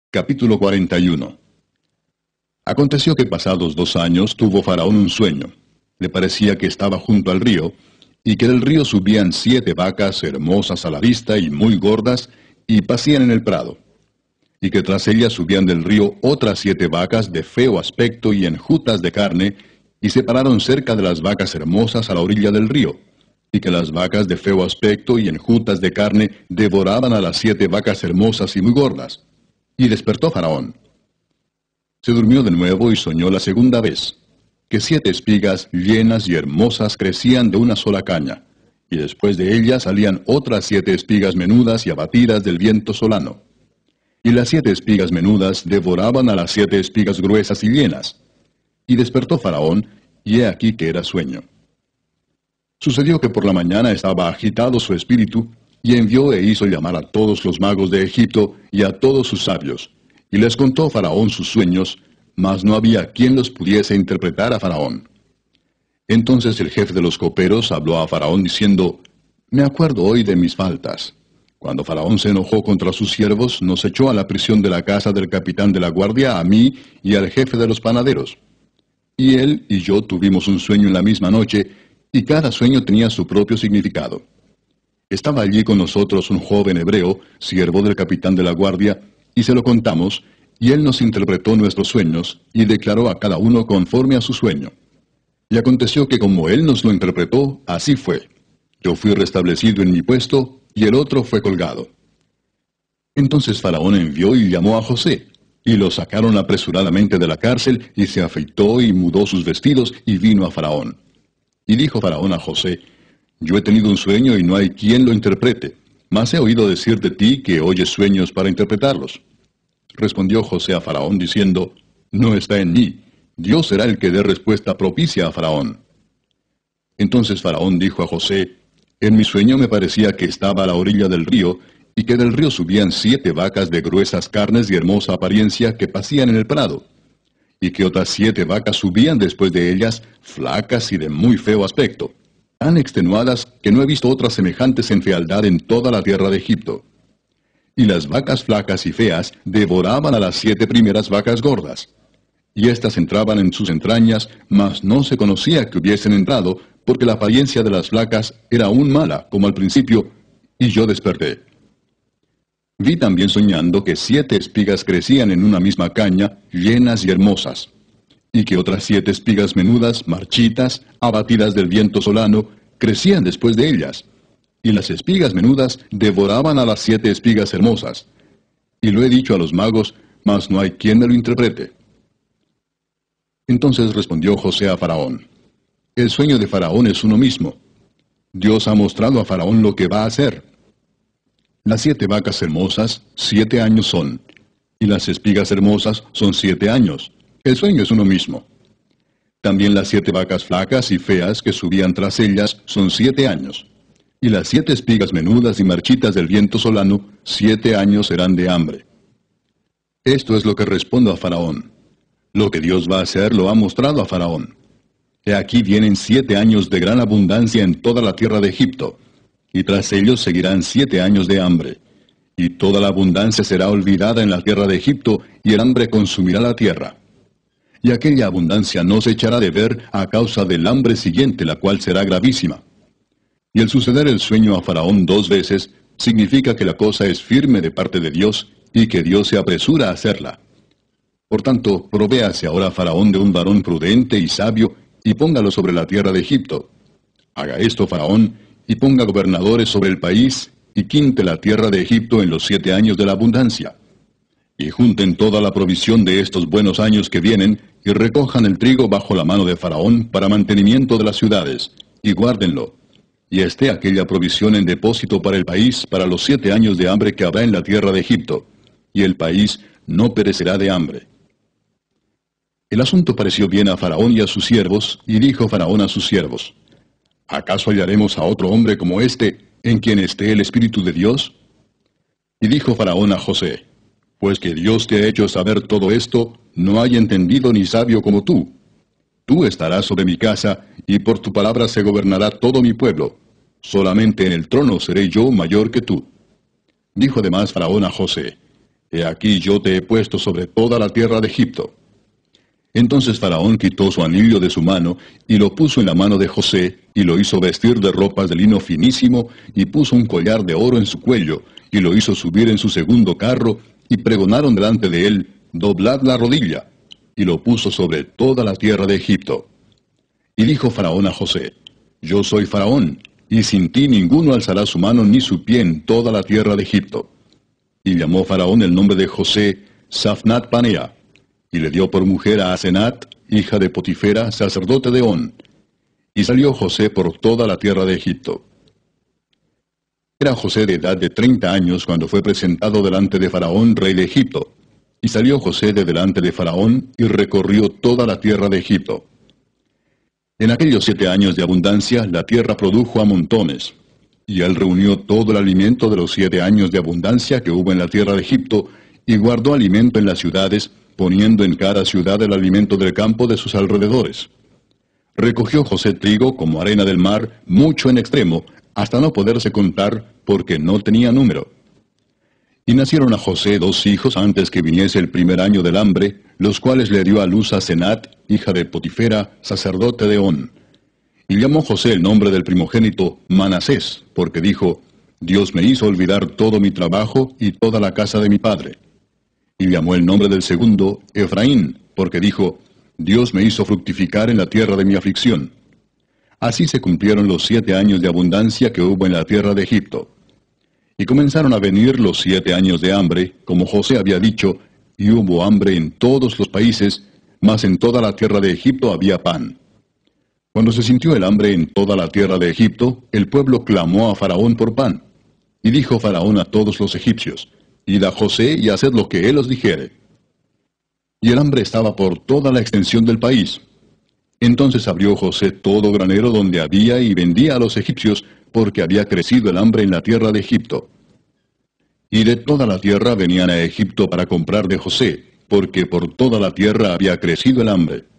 Capítulo 41. Aconteció que pasados 2 años tuvo Faraón un sueño. Le parecía que estaba junto al río, y que del río subían 7 vacas hermosas a la vista y muy gordas, y pacían en el prado. Y que tras ellas subían del río otras 7 vacas de feo aspecto y enjutas de carne, y se pararon cerca de las vacas hermosas a la orilla del río. Y que las vacas de feo aspecto y enjutas de carne devoraban a las 7 vacas hermosas y muy gordas. Y despertó Faraón. Se durmió de nuevo y soñó la segunda vez, que 7 espigas llenas y hermosas crecían de una sola caña, y después de ellas salían otras 7 espigas menudas y abatidas del viento solano. Y las 7 espigas menudas devoraban a las 7 espigas gruesas y llenas. Y despertó Faraón, y he aquí que era sueño. Sucedió que por la mañana estaba agitado su espíritu, y envió e hizo llamar a todos los magos de Egipto y a todos sus sabios, y les contó Faraón sus sueños, mas no había quien los pudiese interpretar a Faraón. Entonces el jefe de los coperos habló a Faraón diciendo: Me acuerdo hoy de mis faltas. Cuando Faraón se enojó contra sus siervos, nos echó a la prisión de la casa del capitán de la guardia, a mí y al jefe de los panaderos. Y él y yo tuvimos un sueño en la misma noche, y cada sueño tenía su propio significado. Estaba allí con nosotros un joven hebreo, siervo del capitán de la guardia, y se lo contamos, y él nos interpretó nuestros sueños, y declaró a cada uno conforme a su sueño. Y aconteció que como él nos lo interpretó, así fue. Yo fui restablecido en mi puesto, y el otro fue colgado. Entonces Faraón envió y llamó a José, y lo sacaron apresuradamente de la cárcel, y se afeitó y mudó sus vestidos, y vino a Faraón. Y dijo Faraón a José: Yo he tenido un sueño y no hay quien lo interprete, mas he oído decir de ti que oyes sueños para interpretarlos. Respondió José a Faraón diciendo: No está en mí, Dios será el que dé respuesta propicia a Faraón. Entonces Faraón dijo a José: En mi sueño me parecía que estaba a la orilla del río, y que del río subían 7 vacas de gruesas carnes y hermosa apariencia que pacían en el prado, y que otras 7 vacas subían después de ellas, flacas y de muy feo aspecto, tan extenuadas que no he visto otras semejantes en fealdad en toda la tierra de Egipto. Y las vacas flacas y feas devoraban a las 7 primeras vacas gordas. Y éstas entraban en sus entrañas, mas no se conocía que hubiesen entrado, porque la apariencia de las flacas era aún mala, como al principio, y yo desperté. Vi también soñando que 7 espigas crecían en una misma caña, llenas y hermosas, y que otras 7 espigas menudas, marchitas, abatidas del viento solano, crecían después de ellas, y las espigas menudas devoraban a las 7 espigas hermosas. Y lo he dicho a los magos, mas no hay quien me lo interprete. Entonces respondió José a Faraón: El sueño de Faraón es uno mismo. Dios ha mostrado a Faraón lo que va a hacer. Las 7 vacas hermosas, 7 años son, y las espigas hermosas son 7 años. El sueño es uno mismo. También las 7 vacas flacas y feas que subían tras ellas son 7 años. Y las 7 espigas menudas y marchitas del viento solano, 7 años serán de hambre. Esto es lo que respondo a Faraón. Lo que Dios va a hacer lo ha mostrado a Faraón. He aquí vienen 7 años de gran abundancia en toda la tierra de Egipto, y tras ellos seguirán 7 años de hambre. Y toda la abundancia será olvidada en la tierra de Egipto, y el hambre consumirá la tierra. Y aquella abundancia no se echará de ver a causa del hambre siguiente, la cual será gravísima. Y el suceder el sueño a Faraón 2 veces significa que la cosa es firme de parte de Dios y que Dios se apresura a hacerla. Por tanto, provéase ahora Faraón de un varón prudente y sabio y póngalo sobre la tierra de Egipto. Haga esto Faraón y ponga gobernadores sobre el país y quinte la tierra de Egipto en los 7 años de la abundancia. Y junten toda la provisión de estos buenos años que vienen y recojan el trigo bajo la mano de Faraón para mantenimiento de las ciudades y guárdenlo. Y esté aquella provisión en depósito para el país para los 7 años de hambre que habrá en la tierra de Egipto, y el país no perecerá de hambre. El asunto pareció bien a Faraón y a sus siervos, y dijo Faraón a sus siervos: ¿Acaso hallaremos a otro hombre como este, en quien esté el Espíritu de Dios? Y dijo Faraón a José: Pues que Dios te ha hecho saber todo esto, no hay entendido ni sabio como tú. Tú estarás sobre mi casa, y por tu palabra se gobernará todo mi pueblo. Solamente en el trono seré yo mayor que tú. Dijo además Faraón a José: He aquí yo te he puesto sobre toda la tierra de Egipto. Entonces Faraón quitó su anillo de su mano, y lo puso en la mano de José, y lo hizo vestir de ropas de lino finísimo, y puso un collar de oro en su cuello, y lo hizo subir en su segundo carro, y pregonaron delante de él, doblad la rodilla, y lo puso sobre toda la tierra de Egipto. Y dijo Faraón a José, yo soy Faraón, y sin ti ninguno alzará su mano ni su pie en toda la tierra de Egipto. Y llamó Faraón el nombre de José Safnat Panea, y le dio por mujer a Asenat, hija de Potifera, sacerdote de On. Y salió José por toda la tierra de Egipto. Era José de edad de 30 años cuando fue presentado delante de Faraón, rey de Egipto. Y salió José de delante de Faraón, y recorrió toda la tierra de Egipto. En aquellos 7 años de abundancia, la tierra produjo a montones. Y él reunió todo el alimento de los 7 años de abundancia que hubo en la tierra de Egipto, y guardó alimento en las ciudades, poniendo en cada ciudad el alimento del campo de sus alrededores. Recogió José trigo como arena del mar, mucho en extremo, hasta no poderse contar, porque no tenía número. Y nacieron a José 2 hijos antes que viniese el primer año del hambre, los cuales le dio a luz a Senat, hija de Potifera, sacerdote de On. Y llamó José el nombre del primogénito Manasés, porque dijo, Dios me hizo olvidar todo mi trabajo y toda la casa de mi padre. Y llamó el nombre del segundo Efraín, porque dijo, Dios me hizo fructificar en la tierra de mi aflicción. Así se cumplieron los 7 años de abundancia que hubo en la tierra de Egipto. Y comenzaron a venir los 7 años de hambre, como José había dicho, y hubo hambre en todos los países, mas en toda la tierra de Egipto había pan. Cuando se sintió el hambre en toda la tierra de Egipto, el pueblo clamó a Faraón por pan. Y dijo Faraón a todos los egipcios, id a José y haced lo que él os dijere. Y el hambre estaba por toda la extensión del país. Entonces abrió José todo granero donde había y vendía a los egipcios, porque había crecido el hambre en la tierra de Egipto. Y de toda la tierra venían a Egipto para comprar de José, porque por toda la tierra había crecido el hambre.